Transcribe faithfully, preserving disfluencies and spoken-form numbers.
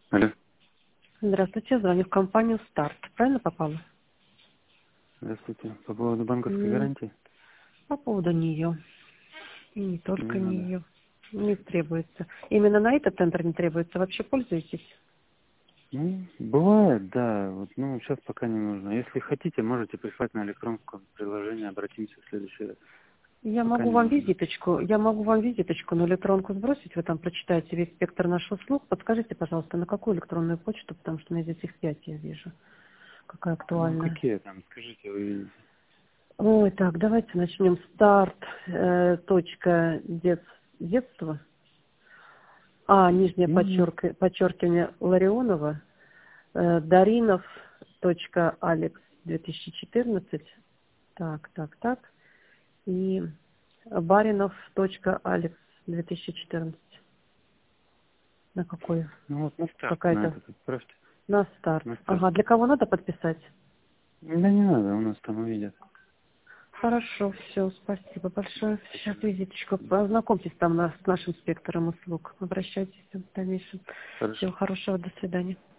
Алло, Здравствуйте, звоню в компанию «Старт». Правильно попала? здравствуйте. По поводу банковской М, гарантии По поводу нее. И не не только надо. нее. Не требуется. Именно на этот тендер не требуется. Вообще пользуетесь? Ну, бывает, да. Вот, ну, сейчас пока не нужно. Если хотите, можете прислать на электронку приложение, обратимся в следующий раз. Я Пока могу не вам нужно. визиточку, я могу вам визиточку на электронку сбросить, вы там прочитаете весь спектр наших услуг. Подскажите, пожалуйста, на какую электронную почту, потому что у меня здесь их пять, я вижу. Какая Ну, актуальная. какие там, скажите, вы видите? Ой, так, давайте начнем. Старт, э, точка, дет- детство. А, нижнее Ну, подчерк- подчеркивание Ларионова. Э, Даринов.Алекс две тысячи четырнадцать. Так, так, так. И Баринов.Алекс две тысячи четырнадцать. На какой? ну вот на старт, на Какая-то. этот отправьте. На старт. На старт. Ага, для кого надо подписать? Да не надо, у нас там увидят. Хорошо, все, спасибо большое. Сейчас Спасибо. визиточку. Ознакомьтесь там на- с нашим спектром услуг. Обращайтесь в дальнейшем. Хорошо. Всего хорошего, до свидания.